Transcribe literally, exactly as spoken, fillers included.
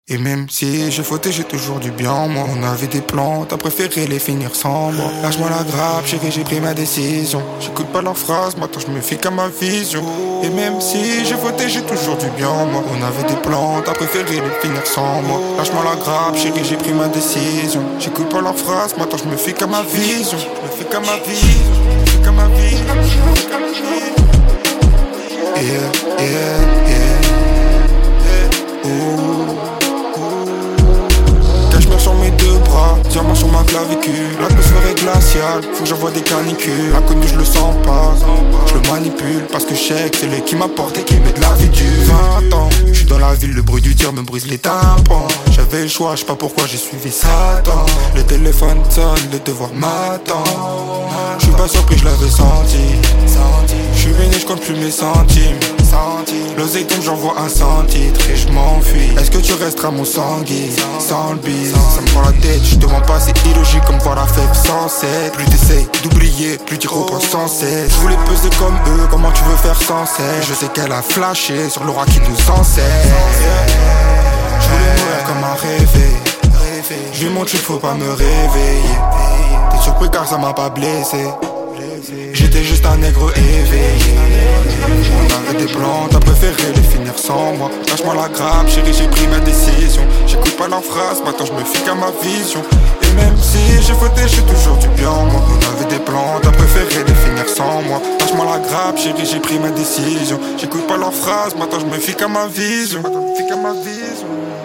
Et même si j'ai fauté, j'ai toujours du bien en moi. On avait des plans, t'as préféré les finir sans moi. Lâche-moi la grappe, chérie, j'ai pris ma décision. J'écoute pas leurs phrases, maintenant je me fie qu'à ma vision. Et même si j'ai fauté, j'ai toujours du bien en moi. On avait des plans, t'as préféré les finir sans moi. Lâche-moi la grappe, chérie, j'ai pris ma décision. J'écoute pas leurs phrases, maintenant je me fie qu'à ma vision. Je me fie qu'à ma vision, je me fie qu'à ma vision. Yeah, yeah, yeah. Ooh. Cache-moi sur mes deux bras, diamant sur ma clavicule. L'atmosphère est glaciale, faut que j'envoie des canicules. Inconnu je le sens pas, je le manipule. Parce que je sais que c'est lui qui m'apporte et qui met de la vie dure. Vingt ans, je suis dans la ville, le bruit du tir me brise les tympans. J'avais le choix, je sais pas pourquoi j'ai suivi Satan. Le téléphone sonne, le devoir m'attend. Je suis pas surpris, je l'avais senti. Je suis venu, je compte plus mes centimes. L'oseille tombe, j'envoie un cent titres et je m'enfuis. Est-ce que tu resteras mon sanguin? Sans le bise, ça me prend la tête, je te mens pas, c'est illogique comme voir la fève sans cesse. Plus t'essayes d'oublier, plus t'y repenses sans cesse. Je voulais peser comme eux, comment tu veux faire sans cesse? Je sais qu'elle a flashé sur l'aura qui nous enseigne. Je voulais mourir comme un rêvé. Je lui montre qu'il faut pas me réveiller. T'es surpris car ça m'a pas blessé. J'étais juste un nègre éveillé. On avait des plans, t'as préféré les finir sans moi. Lâche-moi la grappe, chérie, j'ai pris ma décision. J'écoute pas leurs phrases, maintenant je me fie qu'à ma vision. Et même si j'ai fauté, j'ai toujours du bien en moi. On avait des plans, t'as préféré les finir sans moi. Lâche-moi la grappe, chérie, j'ai pris ma décision. J'écoute pas leurs phrases, maintenant je me fie qu'à ma vision. Maintenant je me fie qu'à ma vision.